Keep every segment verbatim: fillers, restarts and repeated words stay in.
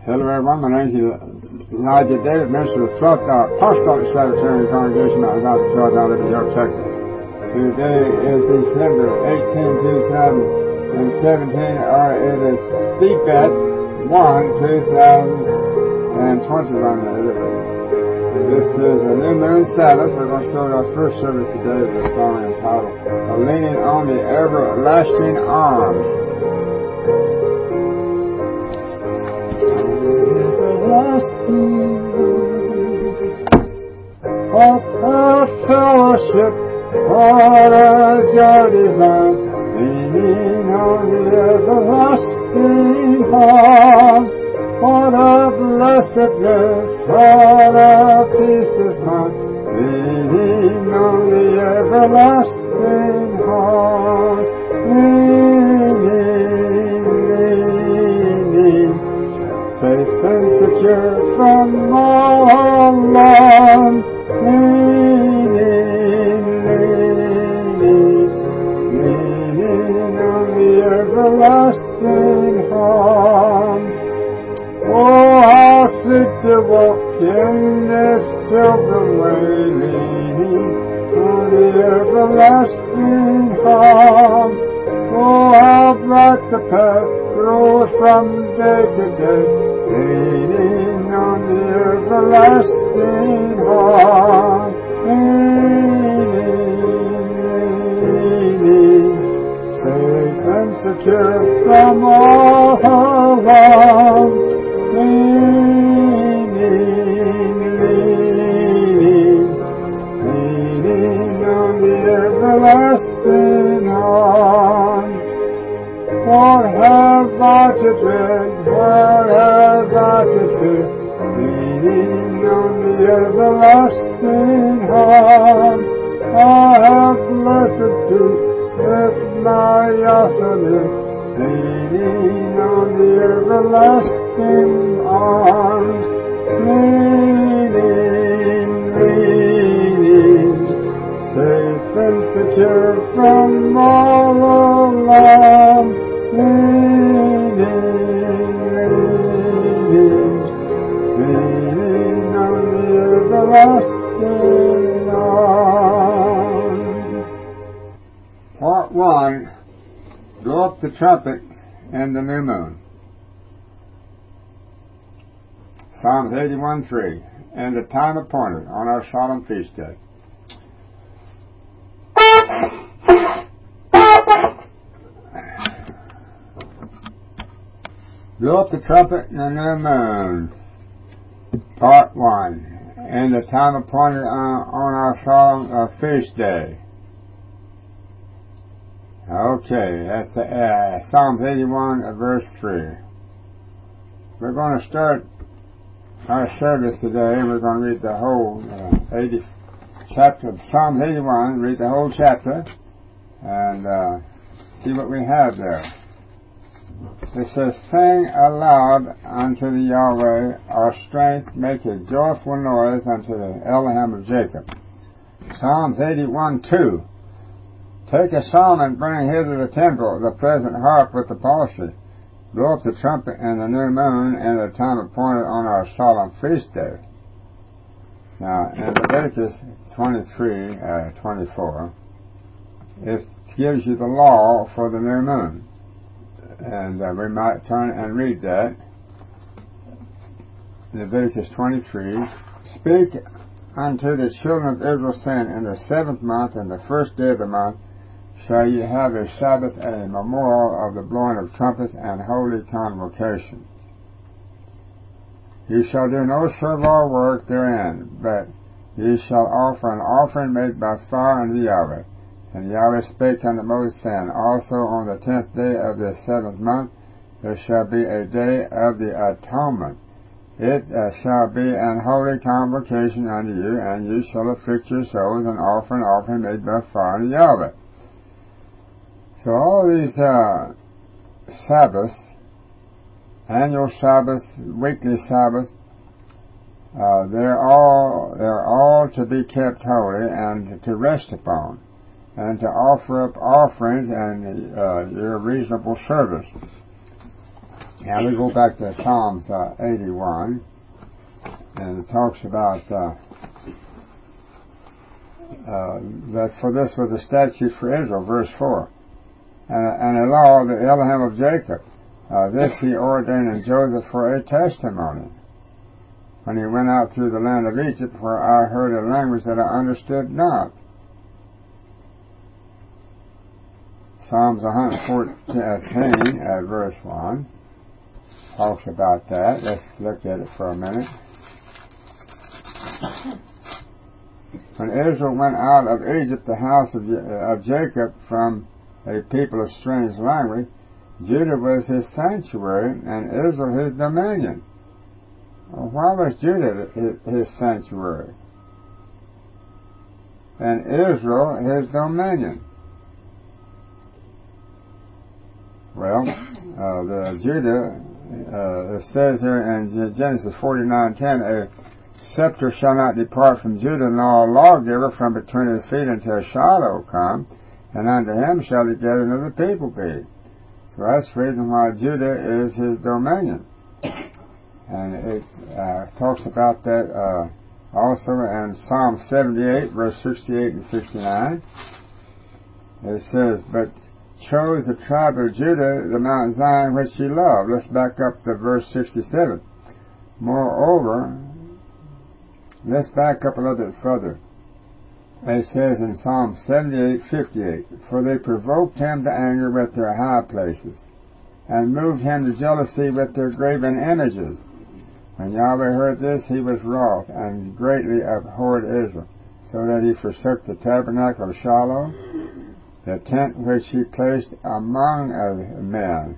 Hello everyone, my name is Elijah David, minister of the twelfth Apostolic Sabbatarian Congregation out of the twelfth hour of York, Texas. Today is December eighteenth, two thousand seventeen, or it is Tibet one, two thousand twenty-one. This is a new moon Sabbath. We're going to start our first service today with a song entitled Leaning on the Everlasting Arms. What a fellowship, what a joy divine, leaning on the everlasting arms. What a blessedness, what a peace is mine, leaning on the everlasting arms. Leaning, leaning, safe and secure from all alarm, leaning, leaning, leaning on the everlasting arm. Oh, how sweet to walk in this pilgrim way, leaning on the everlasting arm. Oh, how bright the path grows from day to day, leaning on the everlasting arm. Leaning, leaning, safe and secure from all alarm. Leaning, leaning, leaning on the everlasting arm. What have I to dread? What have I to fear? Leaning on the everlasting arm. I have blessed peace with my Yahweh, leaning on the everlasting arms. Leaning, leaning, safe and secure from all alarm. Leaning, leaning, leaning on the everlasting arm. Part one. Blow up the trumpet and the new moon. Psalms eighty-one three. And the time appointed on our solemn feast day. Blow up the trumpet and the new moon. Part one. And the time appointed on, on our solemn uh, feast day. Okay, that's uh, Psalms eighty-one, uh, verse three. We're going to start our service today. We're going to read the whole uh, eighty chapter of Psalms eighty-one, read the whole chapter, and uh, see what we have there. It says, Sing aloud unto the Yahweh, our strength, make a joyful noise unto the Elohim of Jacob. Psalms eighty-one two. Take a psalm and bring hither the timbrel, the pleasant harp with the palsy. Blow up the trumpet in the new moon and the time appointed on our solemn feast day. Now, in Leviticus twenty-three, uh, twenty-four, it gives you the law for the new moon. And uh, we might turn and read that. Leviticus twenty-three. Speak unto the children of Israel, saying, in the seventh month and the first day of the month shall ye have a Sabbath, a memorial of the blowing of trumpets and holy convocation. Ye shall do no servile work therein, but ye shall offer an offering made by fire unto Yahweh. And Yahweh spake unto Moses, saying, Also on the tenth day of the seventh month there shall be a day of the atonement. It uh, shall be an holy convocation unto you, and ye shall afflict your souls and offer an offering made by fire unto Yahweh. So all these uh, Sabbaths, annual Sabbaths, weekly Sabbaths, uh, they're all they're all to be kept holy and to rest upon. and to offer up offerings and uh, your reasonable service. Now we go back to Psalms uh, eighty-one, and it talks about uh, uh, that for this was a statute for Israel, verse four, and, and a law of the Elohim of Jacob. Uh, this he ordained in Joseph for a testimony, when he went out through the land of Egypt, where I heard a language that I understood not. Psalms one fourteen at verse one talks about that. Let's look at it for a minute. When Israel went out of Egypt, the house of, of Jacob, from a people of strange language, Judah was his sanctuary, and Israel his dominion. Well, why was Judah his sanctuary, and Israel his dominion? Well, uh, the Judah, uh, it says here in Genesis forty-nine ten, a scepter shall not depart from Judah, nor a lawgiver from between his feet until Shiloh come, and unto him shall the gathering of the people be. So that's the reason why Judah is his dominion. And it uh, talks about that uh, also in Psalm seventy-eight, verse sixty-eight and sixty-nine. It says, but chose the tribe of Judah, the Mount Zion, which he loved. Let's back up to verse sixty-seven. Moreover, let's back up a little bit further. It says in Psalm seventy-eight fifty-eight, for they provoked him to anger with their high places, and moved him to jealousy with their graven images. When Yahweh heard this, he was wroth, and greatly abhorred Israel, so that he forsook the tabernacle of Shiloh, the tent which he placed among men,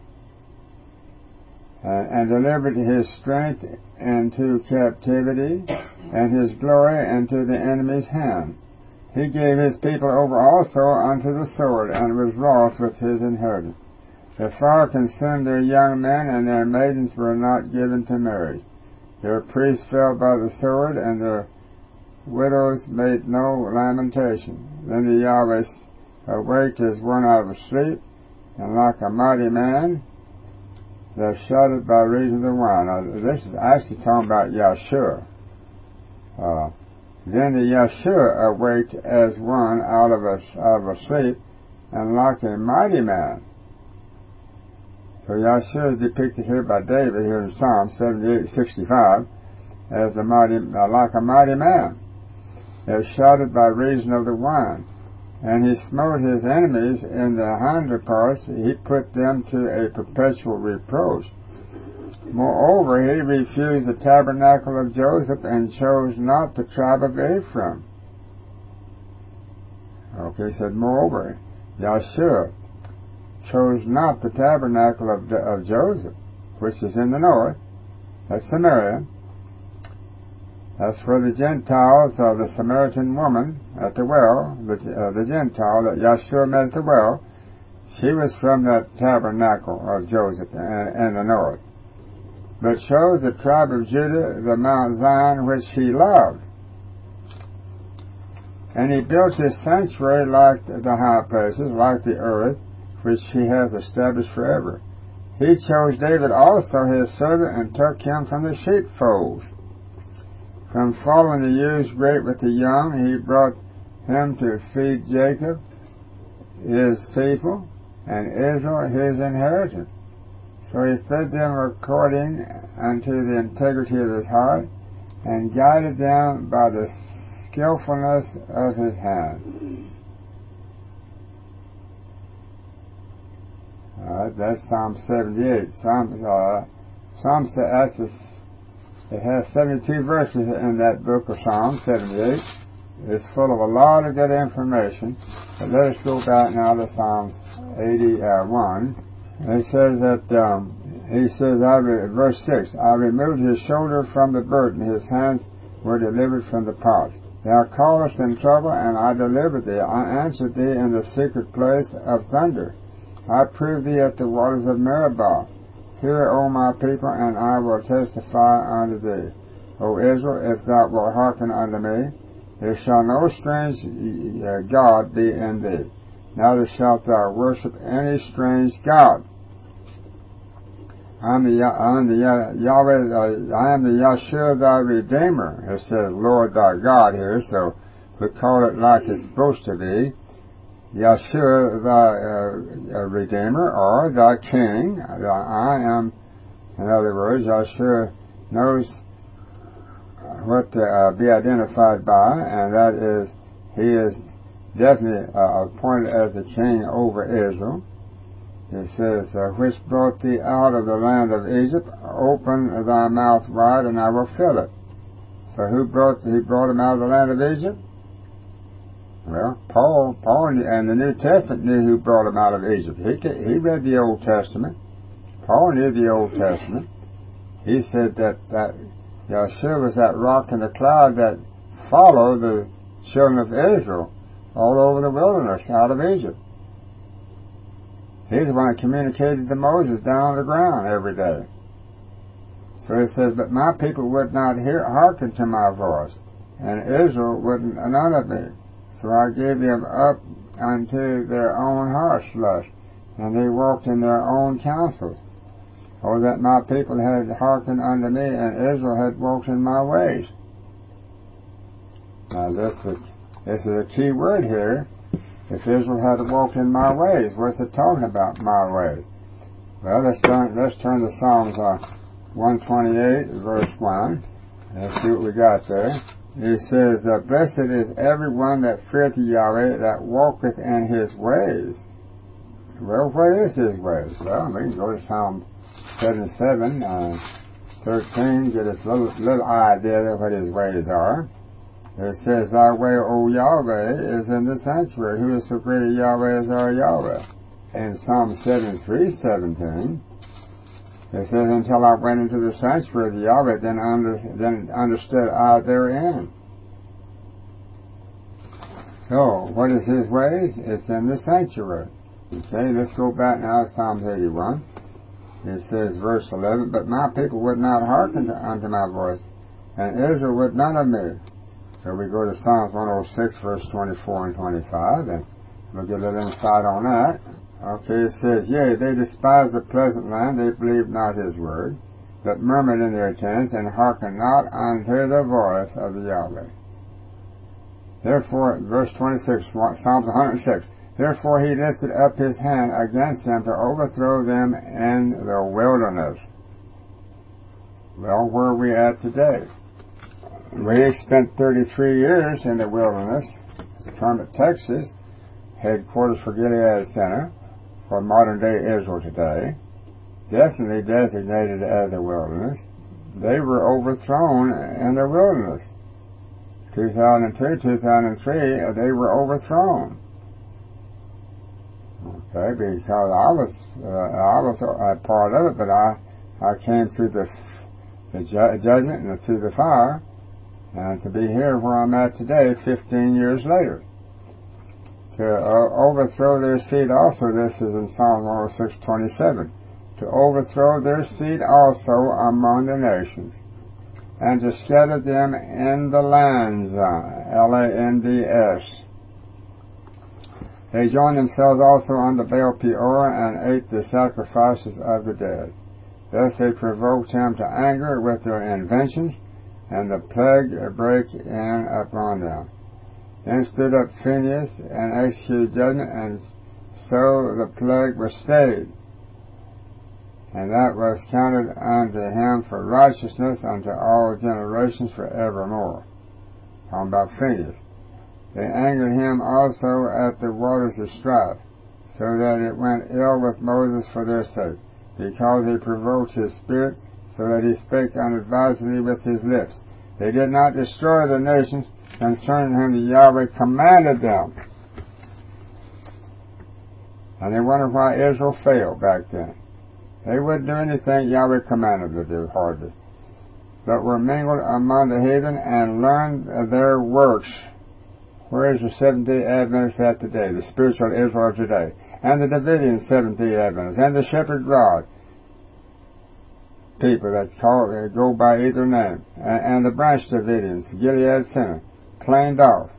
and, and delivered his strength into captivity, and his glory into the enemy's hand. He gave his people over also unto the sword, and was wroth with his inheritance. The fire consumed their young men, and their maidens were not given to marriage. Their priests fell by the sword, and their widows made no lamentation. Then the Yahweh awaked as one out of sleep, and like a mighty man, they shouted by reason of the wine. Now, this is actually talking about Yahshua. Uh, then the Yahshua awaked as one out of a, out of a sleep, and like a mighty man. So Yahshua is depicted here by David here in Psalm seventy-eight sixty-five as a mighty, uh, like a mighty man. They shouted by reason of the wine. And he smote his enemies in the hinder parts. He put them to a perpetual reproach. Moreover, he refused the tabernacle of Joseph, and chose not the tribe of Ephraim. Okay, he said, moreover, Yahshua chose not the tabernacle of, of Joseph, which is in the north. That's Samaria. That's where the Gentiles, uh, the Samaritan woman at the well, the, uh, the Gentile that Yahshua met at the well, she was from that tabernacle of Joseph in, in the north. But chose the tribe of Judah, the Mount Zion, which he loved. And he built his sanctuary like the high places, like the earth, which he hath established forever. He chose David also his servant, and took him from the sheepfolds. From following the ewes great with the young, he brought him to feed Jacob his people, and Israel his inheritance. So he fed them according unto the integrity of his heart, and guided them by the skillfulness of his hand. Alright, that's Psalm seventy-eight. Psalm, uh, Psalm, that's a, it has seventy-two verses in that book of Psalm seventy-eight. It's full of a lot of good information. But let us go back now to Psalm eighty-one. It says that, um, he says, I re- verse six, I removed his shoulder from the burden, his hands were delivered from the pot. Thou callest in trouble, and I delivered thee. I answered thee in the secret place of thunder. I proved thee at the waters of Meribah. Hear, O my people, and I will testify unto thee. O Israel, if thou wilt hearken unto me, there shall no strange uh, God be in thee, neither shalt thou worship any strange god. I'm the, I'm the Yahweh, uh, I am the Yahshua thy Redeemer. It says Lord thy God here, so we call it like it's supposed to be. Yahshua thy uh, Redeemer, or thy King. I am, in other words, Yahshua knows what to uh, be identified by, and that is, he is definitely uh, appointed as the king over Israel. It says, uh, which brought thee out of the land of Egypt, open thy mouth wide, and I will fill it. So who brought, he brought him out of the land of Egypt? Well, Paul, Paul and the New Testament knew who brought him out of Egypt. He, he read the Old Testament. Paul knew the Old Testament. He said that, that Yahshua was that rock in the cloud that followed the children of Israel all over the wilderness out of Egypt. He's the one that communicated to Moses down on the ground every day. So he says, but my people would not hear, hearken to my voice, and Israel wouldn't none of me. So I gave them up unto their own heart's lust, and they walked in their own counsels. Oh, that my people had hearkened unto me, and Israel had walked in my ways. Now this is, this is a key word here. If Israel had walked in my ways, what's it talking about, my ways? Well, let's turn, let's turn to Psalms uh, one twenty-eight, verse one. Let's see what we got there. It says, uh, blessed is everyone that feareth Yahweh, that walketh in his ways. Well, what is his ways? Well, we can go to Psalm seventy-seven, uh, thirteen, get us a little, little idea of what his ways are. It says, thy way, O Yahweh, is in the sanctuary. Who is so great a Yahweh as our Yahweh? In Psalm seventy-three, seventeen, it says, until I went into the sanctuary of the Yahweh, then, under, then understood I therein. So, what is his ways? It's in the sanctuary. Okay, let's go back now to Psalm eighty-one. It says, verse eleven, but my people would not hearken to, unto my voice, and Israel would none of me. So we go to Psalms one oh six, verse twenty-four and twenty-five, and we'll get a little insight on that. Okay, it says, yea, they despise the pleasant land, they believe not his word, but murmured in their tents, and hearken not unto the voice of the Yahweh. Therefore, verse twenty-six, Psalms one hundred six, therefore he lifted up his hand against them to overthrow them in the wilderness. Well, where are we at today? We spent thirty-three years in the wilderness, Kermit, Texas, headquarters for Gilead Center, for modern-day Israel today, definitely designated as a wilderness. They were overthrown in the wilderness. two thousand two, two thousand three, they were overthrown. Okay, because I was, uh, I was a part of it, but I, I came through the, the ju- judgment and through the fire. And to be here where I'm at today, fifteen years later. To uh, overthrow their seed also, this is in Psalm one oh six, twenty-seven. To overthrow their seed also among the nations, and to scatter them in the lands, L A N D S. They joined themselves also unto Baal Peor, and ate the sacrifices of the dead. Thus they provoked him to anger with their inventions, and the plague brake in upon them. Then stood up Phinehas and executed judgment, and so the plague was stayed. And that was counted unto him for righteousness unto all generations forevermore. Talking about Phinehas. They angered him also at the waters of strife, so that it went ill with Moses for their sake, because he provoked his spirit, so that he spake unadvisedly with his lips. They did not destroy the nations concerning whom the Yahweh commanded them. And they wonder why Israel failed back then. They wouldn't do anything Yahweh commanded them to do, hardly. But were mingled among the heathen and learned their works. Where is the Seventh-day Adventists at today? The spiritual Israel of today. And the Davidian Seventh-day Adventists. And the Shepherd Rod people that call, uh, go by either name, and, and the Branch Davidians, Gilead Center, planed off.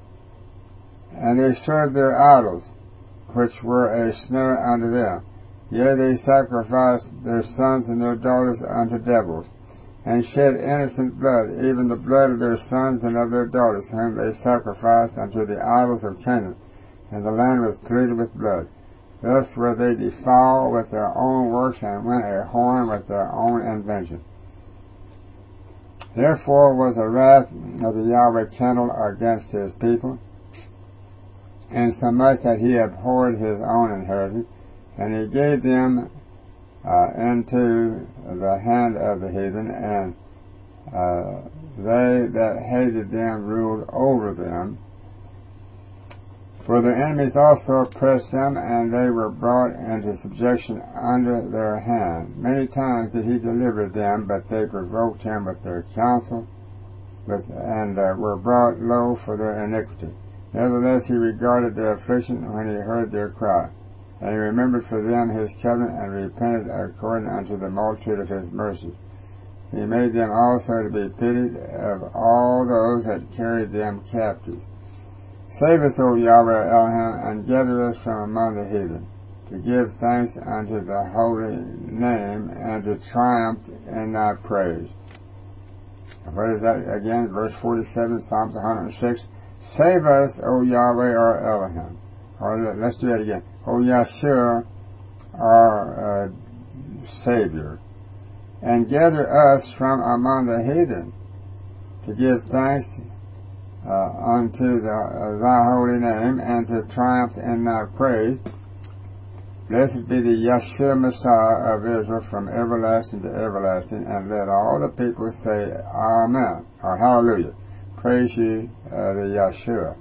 And they served their idols, which were a snare unto them. Yea, they sacrificed their sons and their daughters unto devils, and shed innocent blood, even the blood of their sons and of their daughters, whom they sacrificed unto the idols of Canaan, and the land was polluted with blood. Thus were they defiled with their own works, and went a whoring with their own invention. Therefore was the wrath of the Yahweh kindled against his people, insomuch that he abhorred his own inheritance, and he gave them uh, into the hand of the heathen, and uh, they that hated them ruled over them. For their enemies also oppressed them, and they were brought into subjection under their hand. Many times did he deliver them, but they provoked him with their counsel, with, and uh, were brought low for their iniquity. Nevertheless he regarded their affliction when he heard their cry. And he remembered for them his covenant, and repented according unto the multitude of his mercies. He made them also to be pitied of all those that carried them captives. Save us, O Yahweh Elohim, and gather us from among the heathen, to give thanks unto the holy name, and to triumph in thy praise. What is that again? Verse forty-seven, Psalms one hundred six. Save us, O Yahweh our Elohim. Or let's do that again. O Yahshua, our uh, Savior, and gather us from among the heathen, to give thanks Uh, unto the, uh, thy holy name, and to triumph in thy praise. Blessed be the Yahshua Messiah of Israel from everlasting to everlasting, and let all the people say Amen, or Hallelujah. Praise ye uh, the Yahshua.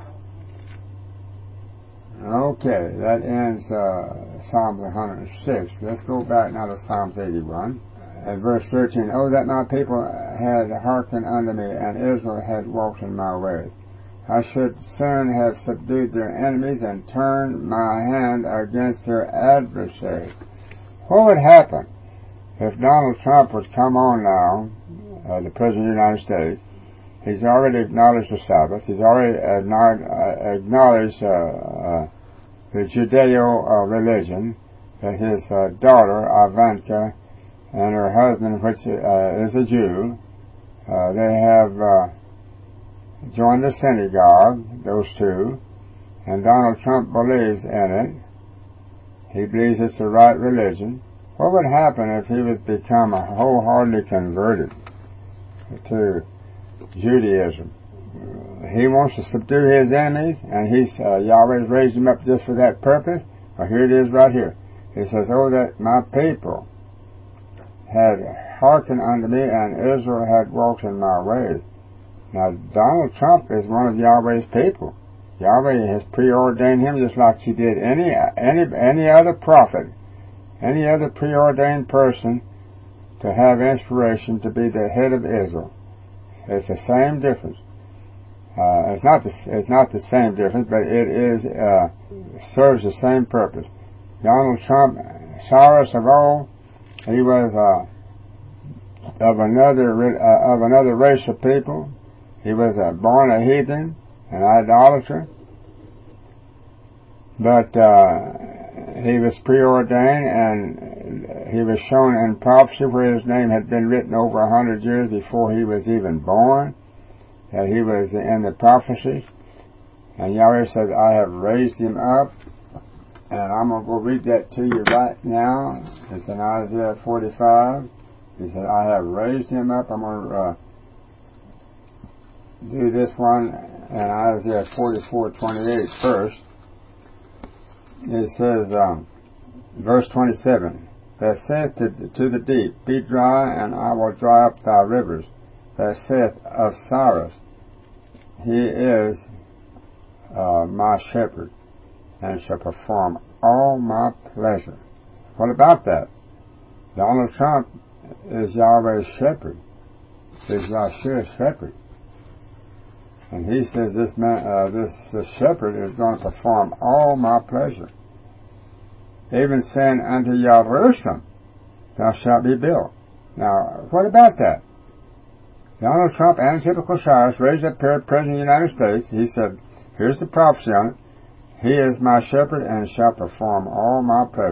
Okay, that ends uh, Psalms one hundred six. Let's go back now to Psalms eighty-one. At verse thirteen, O that my people had hearkened unto me, and Israel had walked in my ways, I should soon have subdued their enemies, and turned my hand against their adversaries. What would happen if Donald Trump would come on now, uh, the President of the United States? He's already acknowledged the Sabbath. He's already acknowledged uh, uh, the Judeo uh, religion, that his uh, daughter, Ivanka, and her husband, which uh, is a Jew, uh, they have uh, joined the synagogue, those two, and Donald Trump believes in it. He believes it's the right religion. What would happen if he was become wholeheartedly converted to Judaism? He wants to subdue his enemies, and he's uh, Yahweh's raised him up just for that purpose. Well, here it is right here. He says, "Oh, that my people had hearkened unto me, and Israel had walked in my ways." Now, Donald Trump is one of Yahweh's people. Yahweh has preordained him just like he did any any any other prophet, any other preordained person, to have inspiration to be the head of Israel. It's the same difference. Uh, it's not the it's not the same difference, but it is uh, serves the same purpose. Donald Trump, sorest of all, he was uh, of another uh, of another race of people. He was uh, born a heathen, an idolater, but uh, he was preordained, and he was shown in prophecy where his name had been written over a hundred years before he was even born, that he was in the prophecies. And Yahweh says, "I have raised him up." And I'm going to go read that to you right now. It's in Isaiah forty-five. He said, "I have raised him up." I'm going to uh, do this one in Isaiah forty-four twenty-eight first. It says, um, verse twenty-seven, "That saith to, to the deep, Be dry, and I will dry up thy rivers. That saith of Cyrus, He is uh, my shepherd, and shall perform all my pleasure." What about that? Donald Trump is Yahweh's shepherd. He's Yahshua's shepherd. And he says this man, uh, this, this shepherd is going to perform all my pleasure. Even saying unto Jerusalem, Thou shalt be built. Now, what about that? Donald Trump, Antitypical Cyrus, raised up here, President of the United States. He said, here's the prophecy on it. "He is my shepherd, and shall perform all my pleasure,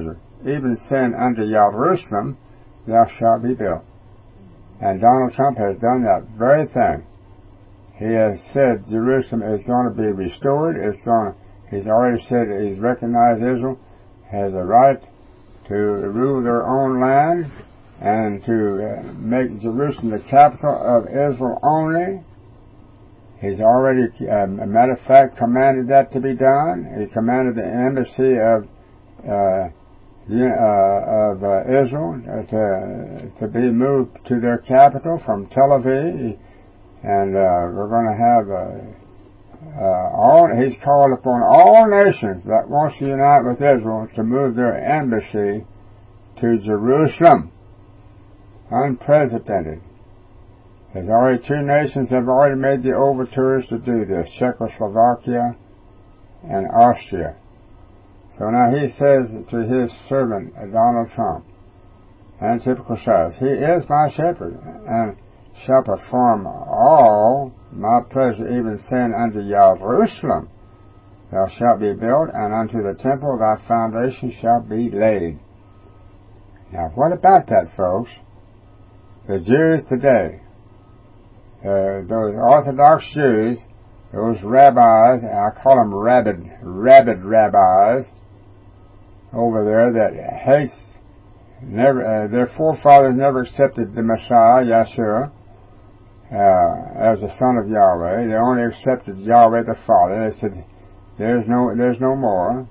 even saying unto Jerusalem, thou shalt be built. And Donald Trump has done that very thing. He has said Jerusalem is going to be restored. It's going to, he's already said that he's recognized Israel has a right to rule their own land and to uh, make Jerusalem the capital of Israel only. He's already, uh, a matter of fact, commanded that to be done. He commanded the embassy of uh, uh, of uh, Israel to to be moved to their capital from Tel Aviv, and uh, we're going to have uh, uh, all. He's called upon all nations that wants to unite with Israel to move their embassy to Jerusalem. Unprecedented. There's already two nations that have already made the overtures to do this: Czechoslovakia and Austria. So now he says to his servant, Donald Trump, and typical says, He is my shepherd, and shall perform all my pleasure, even saying unto Jerusalem, thou shalt be built, and unto the temple thy foundation shall be laid. Now, what about that, folks? The Jews today, uh, those Orthodox Jews, those rabbis, and I call them rabid, rabid rabbis, over there that hates, never, uh, their forefathers never accepted the Messiah, Yeshua, uh, as the Son of Yahweh. They only accepted Yahweh the Father. They said, there's no, there's no more.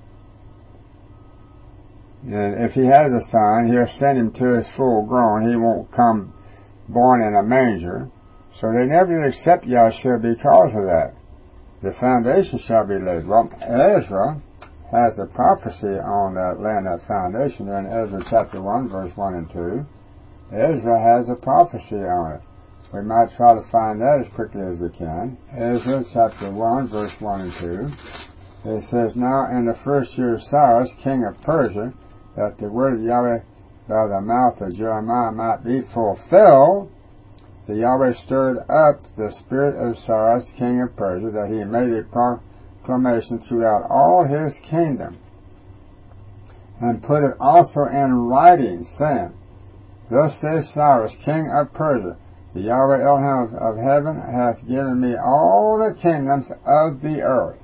And if he has a son, he'll send him to his full grown. He won't come born in a manger. So they never did accept Yeshua because of that. The foundation shall be laid. Well, Ezra has a prophecy on that laying that foundation in Ezra chapter one, verse one and two. Ezra has a prophecy on it. We might try to find that as quickly as we can. Ezra chapter one, verse one and two. It says, Now in the first year of Cyrus, king of Persia, that the word of Yahweh by the mouth of Jeremiah might be fulfilled, the Yahweh stirred up the spirit of Cyrus, king of Persia, that he made a proclamation throughout all his kingdom, and put it also in writing, saying, Thus says Cyrus, king of Persia, the Yahweh Elohim of heaven hath given me all the kingdoms of the earth.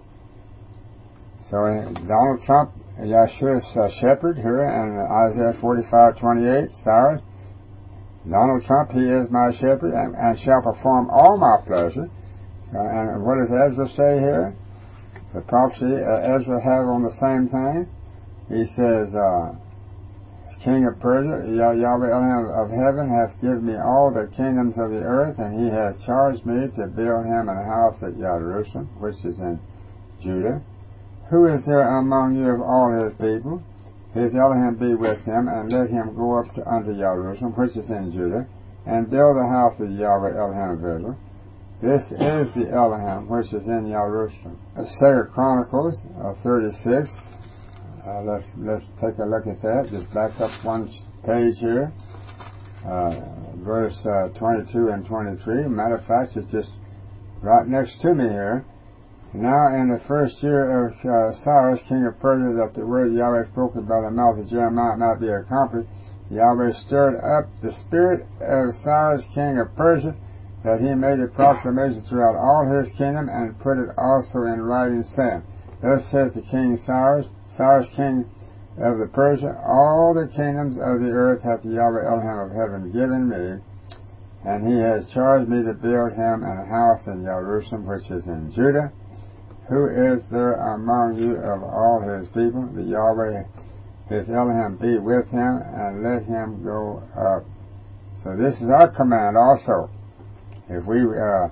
So Donald Trump, Yeshua's uh, shepherd here in Isaiah forty-five twenty-eight, Cyrus, Donald Trump, he is my shepherd, and, and shall perform all my pleasure. So, and what does Ezra say here? The prophecy uh, Ezra have on the same thing. He says, uh, King of Persia, Yah- Yahweh Elohim of heaven hath given me all the kingdoms of the earth, and he has charged me to build him an house at Jerusalem, which is in Judah. Who is there among you of all his people? His Elohim be with him, and let him go up to unto Jerusalem, which is in Judah, and build the house of Yahweh Elohim of Israel. This is the Elohim which is in Jerusalem. Second Chronicles uh, thirty-six. Uh, let's let's take a look at that. Just back up one page here. Uh, verse uh, twenty-two and twenty-three. Matter of fact, it's just right next to me here. Now in the first year of uh, Cyrus, king of Persia, that the word Yahweh spoken by the mouth of Jeremiah might be accomplished, Yahweh stirred up the spirit of Cyrus, king of Persia, that he made a proclamation throughout all his kingdom, and put it also in writing, saying, Thus saith the king Cyrus, Cyrus, king of the Persia, all the kingdoms of the earth hath Yahweh Elohim of heaven given me, and he has charged me to build him an house in Jerusalem, which is in Judah. Who is there among you of all his people? The Yahweh, his Elohim, be with him, and let him go up. So this is our command also. If we uh,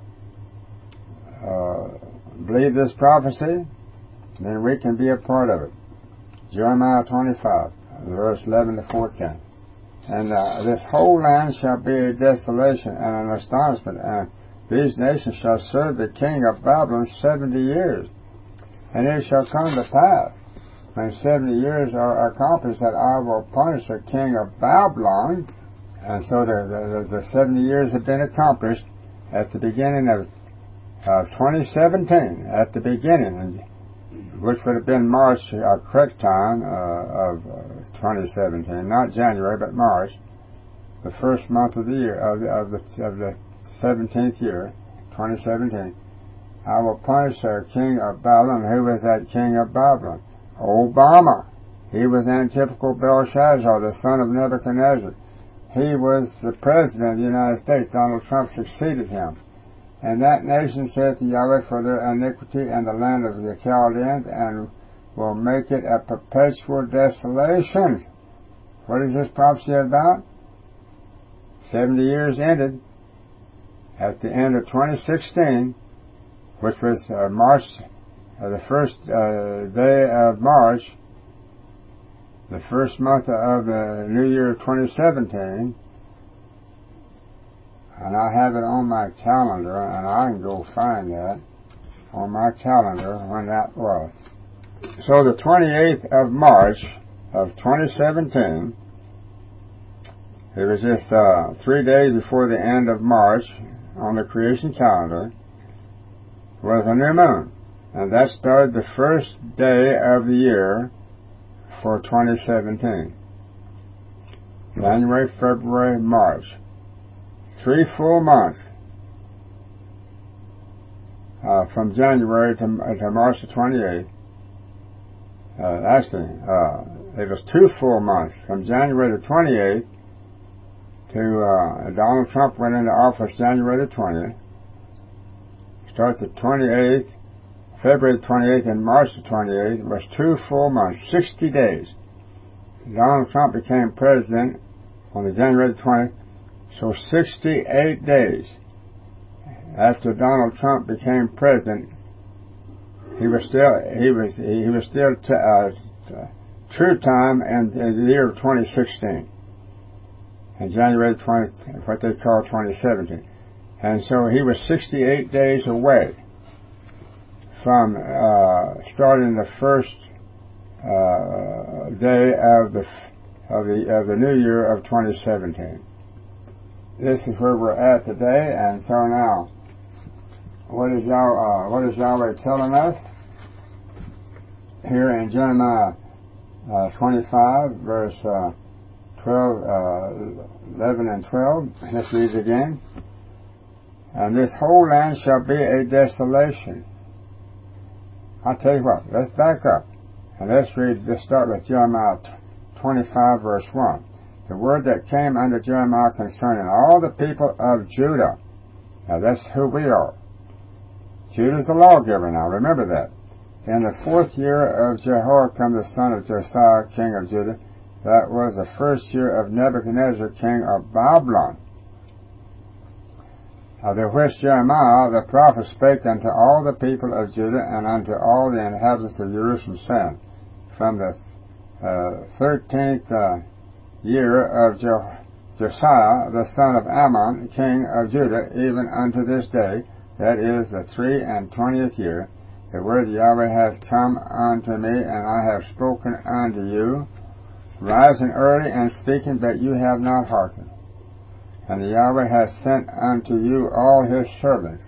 uh, believe this prophecy, then we can be a part of it. Jeremiah twenty-five, verse eleven to fourteen. And uh, this whole land shall be a desolation and an astonishment, and these nations shall serve the king of Babylon seventy years. And it shall come to pass, when seventy years are accomplished, that I will punish the king of Babylon. And so the, the, the seventy years have been accomplished at the beginning of uh, twenty seventeen, at the beginning, which would have been March, uh, correct time, uh, of uh, twenty seventeen, not January, but March, the first month of the year, of the, of the, of the seventeenth year, twenty seventeen, I will punish the king of Babylon. Who was that king of Babylon? Obama. He was Antipater Belshazzar, the son of Nebuchadnezzar. He was the president of the United States. Donald Trump succeeded him. And that nation saith to Yahweh for their iniquity and the land of the Chaldeans, and will make it a perpetual desolation. What is this prophecy about? Seventy years ended at the end of twenty sixteen, which was uh, March, uh, the first uh, day of March, the first month of the new year of twenty seventeen. And I have it on my calendar, and I can go find that on my calendar when that was. So the twenty-eighth of March of twenty seventeen, it was just uh, three days before the end of March on the creation calendar, was a new moon. And that started the first day of the year for twenty seventeen. January, February, March. Three full months uh, from January to, to March the twenty-eighth. Uh, actually, uh, it was two full months from January the twenty-eighth to uh, Donald Trump went into office January the twentieth. Start the twenty-eighth, February the twenty-eighth, and March the twenty-eighth. It was two full months, sixty days. Donald Trump became president on the January the twentieth. So sixty-eight days after Donald Trump became president, he was still he was he was still t- uh, t- true time in, in the year of twenty sixteen, and January twentieth, what they call twenty seventeen, and so he was sixty-eight days away from uh, starting the first uh, day of the of the of the new year of twenty seventeen. This is where we're at today, and so now, what is Yah, uh, what is Yahweh telling us here in Jeremiah uh, twenty-five, verse uh, twelve, uh, eleven, and twelve? Let's read it again. And this whole land shall be a desolation. I'll tell you what. Let's back up and let's read. Let's start with Jeremiah twenty-five, verse one. The word that came unto Jeremiah concerning all the people of Judah. Now that's who we are. Judah's the lawgiver now, remember that. In the fourth year of Jehoiakim the son of Josiah, king of Judah, that was the first year of Nebuchadnezzar, king of Babylon. Of the which Jeremiah the prophet spake unto all the people of Judah and unto all the inhabitants of Jerusalem, saying, from the uh, thirteenth uh, year of jo- Josiah the son of Ammon, king of Judah, even unto this day, that is the three and twentieth year, the word of Yahweh hath come unto me, and I have spoken unto you, rising early and speaking, but you have not hearkened. And Yahweh hath sent unto you all his servants,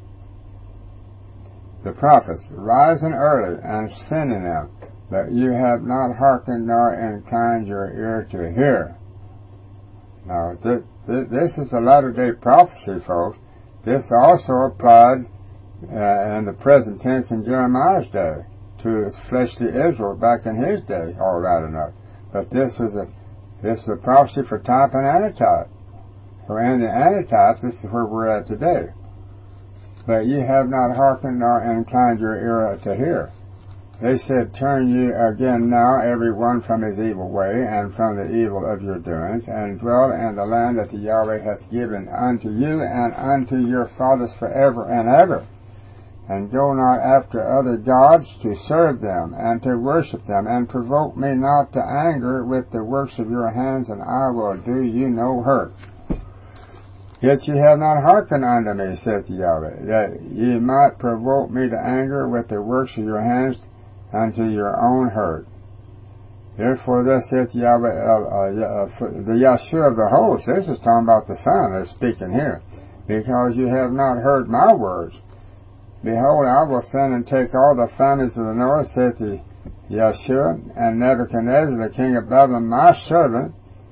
the prophets, rising early and sending them, but you have not hearkened nor inclined your ear to hear. Now, this, this is a latter-day prophecy, folks. This also applied uh, in the present tense in Jeremiah's day to fleshly Israel back in his day, all right enough. But this is a this is a prophecy for type and antitype. For in the antitypes, this is where we're at today. But ye have not hearkened nor inclined your ear to hear. They said, turn ye again now every one from his evil way, and from the evil of your doings, and dwell in the land that the Yahweh hath given unto you and unto your fathers forever and ever. And go not after other gods to serve them, and to worship them, and provoke me not to anger with the works of your hands, and I will do you no hurt. Yet ye have not hearkened unto me, saith Yahweh, that ye might provoke me to anger with the works of your hands, unto your own hurt. Therefore thus saith Yahweh, uh, uh, uh, the Yahshua of the host. This is talking about the Son that's speaking here. Because you have not heard my words. Behold, I will send and take all the families of the north, saith the Yeshua, and Nebuchadnezzar, the king of Babylon, my servant.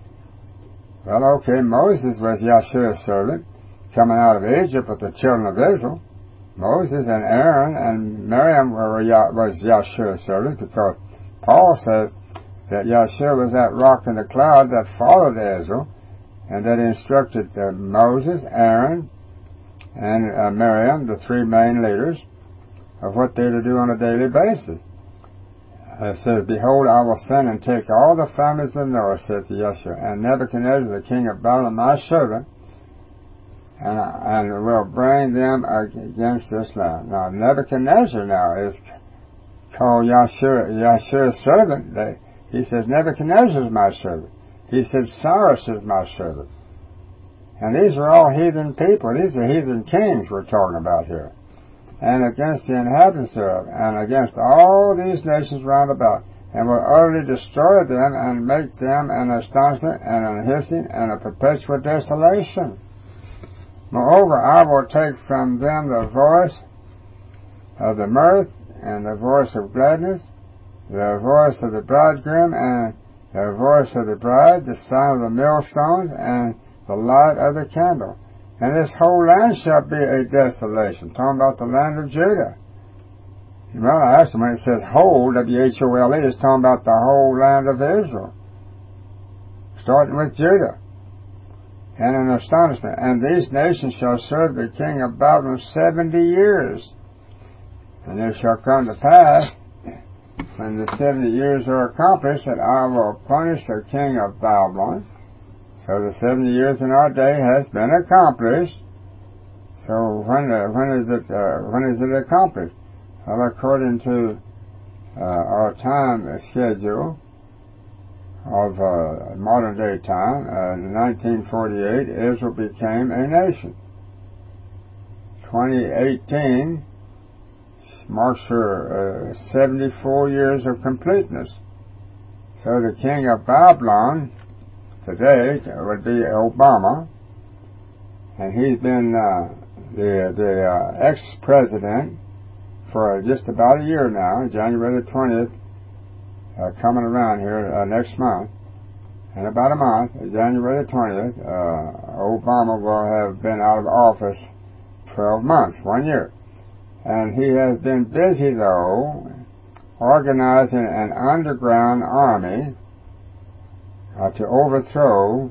Well, okay, Moses was Yeshua's servant, coming out of Egypt with the children of Israel. Moses and Aaron and Miriam were was Yeshua's servant, because Paul says that Yeshua was that rock in the cloud that followed Israel, and that instructed uh, Moses, Aaron, and uh, Miriam, the three main leaders, of what they to do on a daily basis. It says, behold, I will send and take all the families of the north, said to Yeshua, and Nebuchadnezzar, the king of Babylon, my servant, and, and will bring them against this land. Now, Nebuchadnezzar now is called Yeshua, Yeshua's servant. They, he says, Nebuchadnezzar is my servant. He said, Cyrus is my servant. And these are all heathen people. These are heathen kings we're talking about here. And against the inhabitants thereof, and against all these nations round about, and will utterly destroy them, and make them an astonishment, and an hissing, and a perpetual desolation. Moreover, I will take from them the voice of the mirth, and the voice of gladness, the voice of the bridegroom, and the voice of the bride, the sound of the millstones, and the light of the candle. And this whole land shall be a desolation. Talking about the land of Judah. Well, actually, when it says whole, W H O L E, it's talking about the whole land of Israel. Starting with Judah. And an astonishment. And these nations shall serve the king of Babylon seventy years. And it shall come to pass, when the seventy years are accomplished, that I will punish the king of Babylon. So the seventy years in our day has been accomplished. So when uh, when is it uh, when is it accomplished? Well, according to uh, our time schedule of uh, modern day time, uh, in nineteen forty-eight, Israel became a nation. twenty eighteen marks her uh, seventy-four years of completeness. So the king of Babylon today would be Obama, and he's been uh, the the uh, ex-president for just about a year now. January the twentieth, uh, coming around here uh, next month, in about a month, January the twentieth, uh, Obama will have been out of office twelve months, one year, and he has been busy though organizing an underground army Uh, to overthrow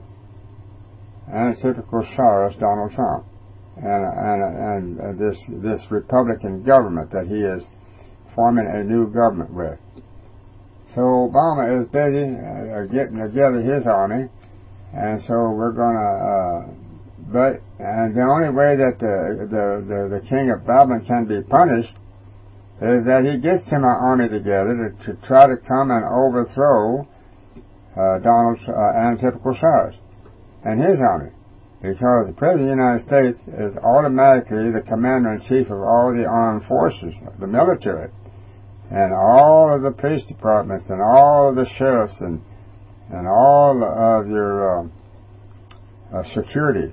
antitypical Cyrus, Donald Trump, and and and uh, this this Republican government that he is forming a new government with. So Obama is busy uh, getting together his army, and so we're going to. Uh, but and the only way that the, the the the king of Babylon can be punished is that he gets him an army together to, to try to come and overthrow Uh, Donald uh, Antitypical Cyrus and his army, because the President of the United States is automatically the Commander-in-Chief of all the armed forces, the military, and all of the police departments, and all of the sheriffs, and and all of your uh, uh, security.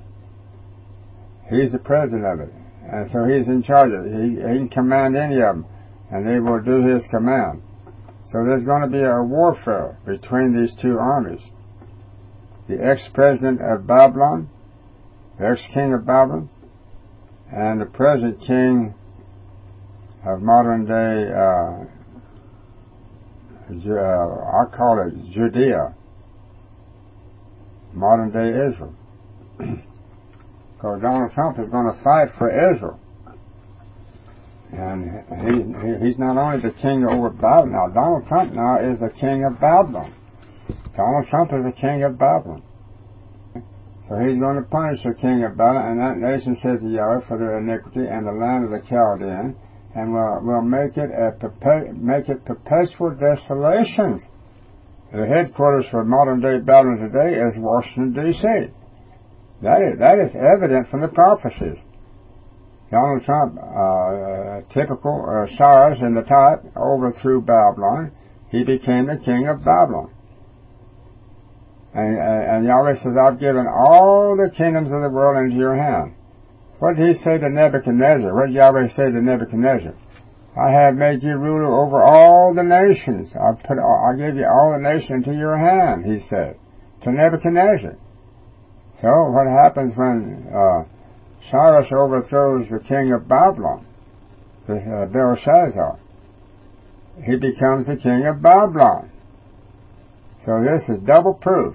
He's the President of it, and so he's in charge of it. He, he can command any of them, and they will do his command. So there's going to be a warfare between these two armies. The ex-president of Babylon, the ex-king of Babylon, and the present king of modern day, uh, uh, I call it Judea, modern day Israel. Because Donald Trump is going to fight for Israel. And he, he he's not only the king over Babylon. Now, Donald Trump now is the king of Babylon. Donald Trump is the king of Babylon. So he's going to punish the king of Babylon, and that nation, says the Yahweh, for their iniquity, and the land of the Chaldean, and will will make it a make it perpetual desolations. The headquarters for modern day Babylon today is Washington D C That is that is evident from the prophecies. Donald Trump, uh, typical uh, Cyrus in the type, overthrew Babylon. He became the king of Babylon. And, and, and Yahweh says, I've given all the kingdoms of the world into your hand. What did he say to Nebuchadnezzar? What did Yahweh say to Nebuchadnezzar? I have made you ruler over all the nations. I put, I gave you all the nations into your hand, he said, to Nebuchadnezzar. So what happens when uh, Cyrus overthrows the king of Babylon, this, uh, Belshazzar? He becomes the king of Babylon. So this is double proof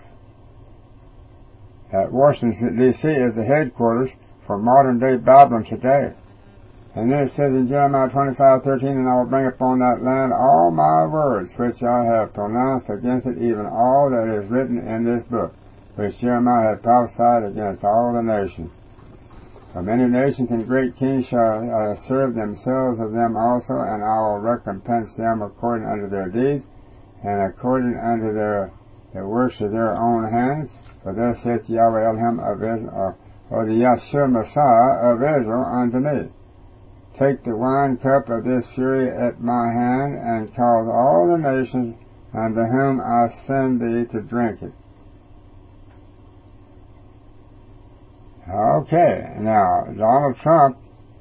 that Washington, D C is the headquarters for modern-day Babylon today. And then it says in Jeremiah twenty-five thirteen, and I will bring upon that land all my words which I have pronounced against it, even all that is written in this book, which Jeremiah had prophesied against all the nations. For many nations and great kings shall uh, serve themselves of them also, and I will recompense them according unto their deeds, and according unto their the works of their own hands. For thus saith Yahweh Elohim of Israel, or the Yahshua Messiah of Israel unto me. Take the wine cup of this fury at my hand, and cause all the nations unto whom I send thee to drink it. Okay, now Donald Trump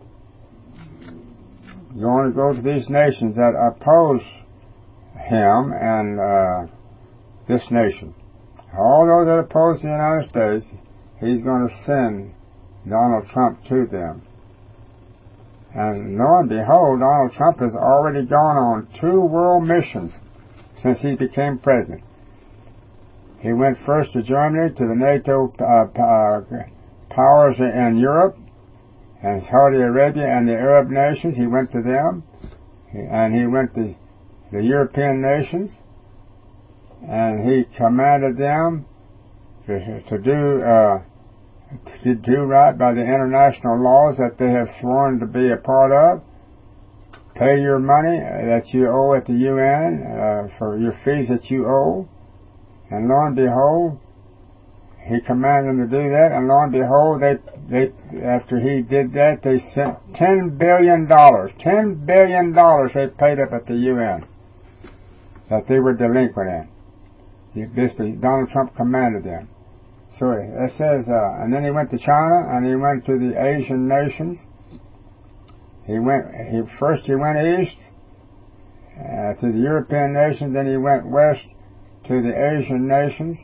going to go to these nations that oppose him and uh, this nation. All those that oppose the United States, he's going to send Donald Trump to them. And lo and behold, Donald Trump has already gone on two world missions since he became president. He went first to Germany, to the NATO uh, uh, powers in Europe, and Saudi Arabia and the Arab nations. He went to them, and he went to the European nations, and he commanded them to, to do uh, to do right by the international laws that they have sworn to be a part of. Pay your money that you owe at the U N uh, for your fees that you owe, and lo and behold, he commanded them to do that, and lo and behold, they, they, after he did that, they sent ten billion dollars, ten billion dollars they paid up at the U N that they were delinquent in. This, Donald Trump commanded them. So it says, uh, and then he went to China, and he went to the Asian nations. He went, he, first he went east, uh, to the European nations, then he went west to the Asian nations.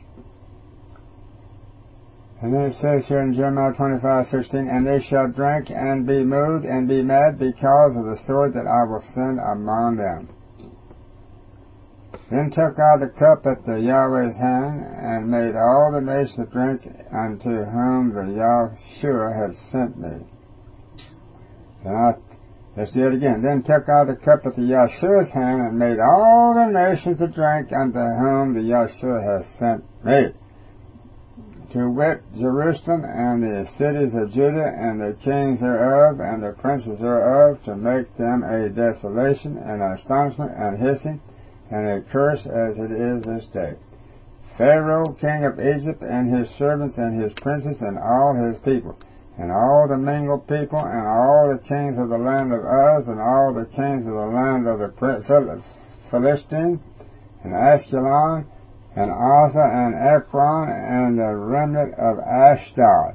And then it says here in Jeremiah twenty-five sixteen, and they shall drink and be moved and be mad because of the sword that I will send among them. Then took I the cup at the Yahweh's hand, and made all the nations drink unto whom the Yahshua had sent me. Then I, let's do it again. Then took I the cup at the Yahshua's hand, and made all the nations to drink unto whom the Yahshua has sent me. To wit, Jerusalem and the cities of Judah and the kings thereof and the princes thereof, to make them a desolation and astonishment and hissing and a curse as it is this day. Pharaoh, king of Egypt, and his servants and his princes and all his people, and all the mingled people, and all the kings of the land of Uz, and all the kings of the land of the Philistines, and Ashkelon, and Gaza, and Ekron, and the remnant of Ashdod,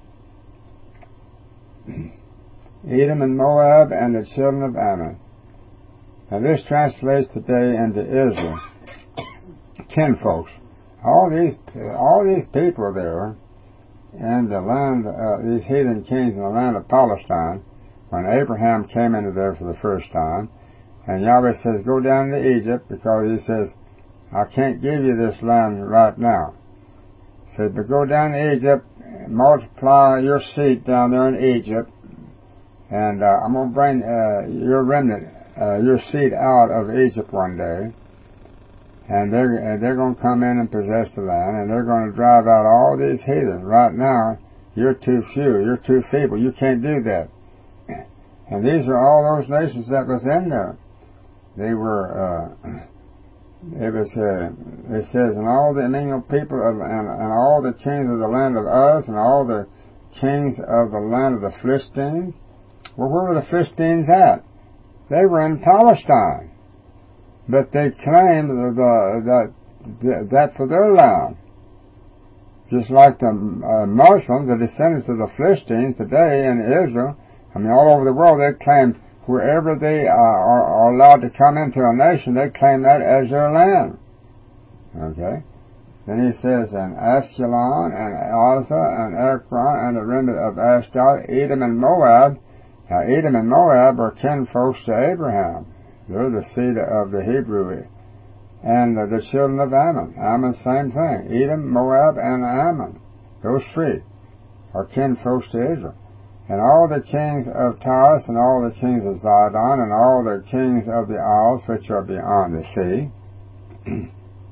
Edom and Moab, and the children of Ammon. Now this translates today into Israel. Ten folks. All these, all these people there in the land, uh, these heathen kings in the land of Palestine, when Abraham came into there for the first time, and Yahweh says, go down to Egypt, because he says, I can't give you this land right now. He said, but go down to Egypt, multiply your seed down there in Egypt, and uh, I'm going to bring uh, your remnant, uh, your seed out of Egypt one day, and they're, uh, they're going to come in and possess the land, and they're going to drive out all these heathen. Right now, you're too few, you're too feeble, you can't do that. And these are all those nations that was in there. They were... Uh, It was, uh, it says, and all the mingled people of, and, and all the kings of the land of Uz, and all the kings of the land of the Philistines. Well, where were the Philistines at? They were in Palestine. But they claimed the, the, that, that for their land. Just like the uh, Muslims, the descendants of the Philistines today in Israel, I mean, all over the world, they claim wherever they uh, are, are allowed to come into a nation, they claim that as their land. Okay? Then he says, and Ashkelon, and Azza, and Ekron, and the remnant of Ashdod, Edom and Moab. Now, Edom and Moab are kinfolks to Abraham. They're the seed of the Hebrew. And uh, the children of Ammon. Ammon, same thing. Edom, Moab, and Ammon. Those three are kinfolks to Israel. And all the kings of Tyrus, and all the kings of Zidon, and all the kings of the isles which are beyond the sea,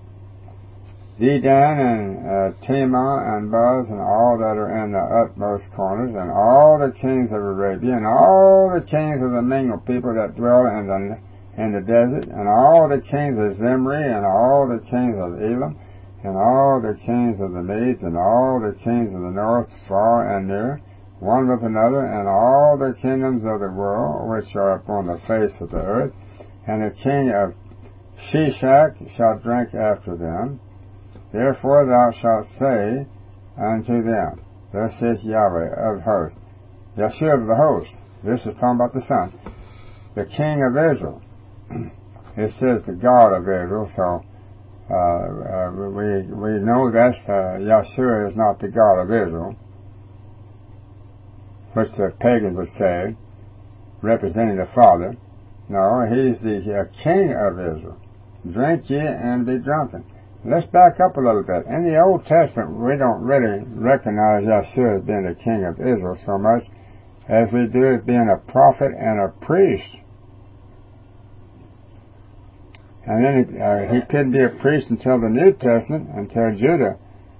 Dedan and uh, Tema and Buz, and all that are in the utmost corners, and all the kings of Arabia, and all the kings of the mingled people that dwell in the in the desert, and all the kings of Zimri, and all the kings of Elam, and all the kings of the Medes, and all the kings of the north, far and near, one with another, and all the kingdoms of the world which are upon the face of the earth, and the king of Shishak shall drink after them. Therefore thou shalt say unto them, thus saith Yahweh of hosts, Yeshua of the hosts, this is talking about the Son, the King of Israel. It says the God of Israel, so uh, uh, we we know that uh, Yeshua is not the God of Israel, which the pagans would say, representing the Father. No, he's the uh, King of Israel. Drink ye and be drunken. Let's back up a little bit. In the Old Testament, we don't really recognize Yeshua as being the King of Israel so much as we do as being a prophet and a priest. And then he, uh, he couldn't be a priest until the New Testament, until Judah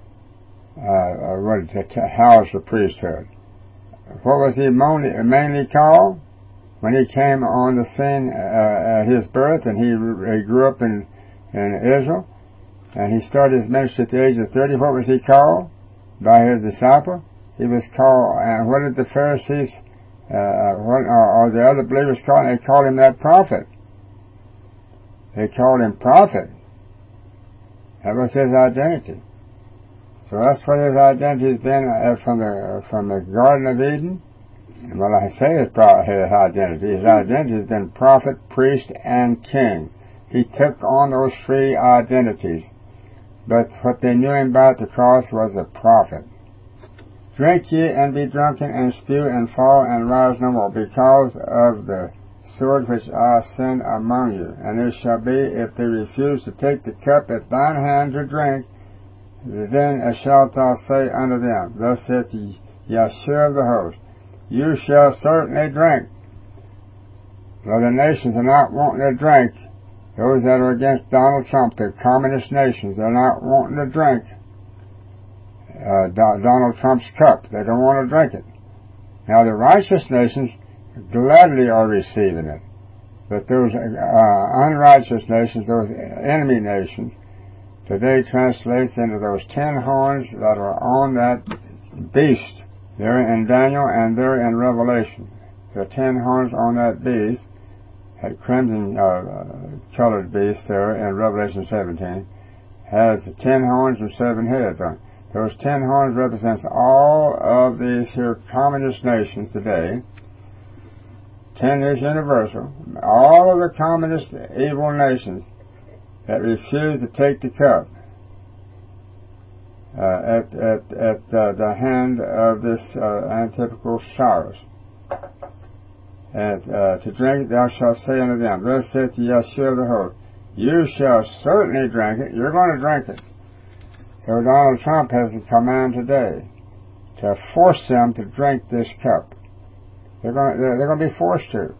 uh, would house the priesthood. What was he mainly called? When he came on the scene uh, at his birth, and he, he grew up in, in Israel, and he started his ministry at the age of thirty, what was he called by his disciple? He was called, and what did the Pharisees uh, what, or, or the other believers call him? They called him that prophet. They called him prophet. That was his identity. So that's what his identity has been uh, from the uh, from the Garden of Eden. And when I say his, pro- his identity, his identity has been prophet, priest, and king. He took on those three identities. But what they knew him by at the cross was a prophet. Drink ye and be drunken, and spew and fall and rise no more, because of the sword which I send among you. And it shall be, if they refuse to take the cup at thine hand to drink, then shalt thou say unto them, thus saith Yeshua of the host, you shall certainly drink. Well, the nations are not wanting to drink. Those that are against Donald Trump, the communist nations, they're not wanting to drink uh, Do- Donald Trump's cup. They don't want to drink it. Now, the righteous nations gladly are receiving it. But those uh, unrighteous nations, those enemy nations, today translates into those ten horns that are on that beast. They're in Daniel and they're in Revelation. The ten horns on that beast, that crimson uh, colored beast there in Revelation seventeen, has ten horns and seven heads on it. Those ten horns represents all of these here communist nations today. Ten is universal. All of the communist evil nations that refuse to take the cup uh, at at at uh, the hand of this uh, Antitypical Cyrus. And uh, to drink, thou shalt say unto them, thus saith Yeshua the host, you shall certainly drink it. You're going to drink it. So Donald Trump has a command today to force them to drink this cup. They're going to, they're, they're going to be forced to.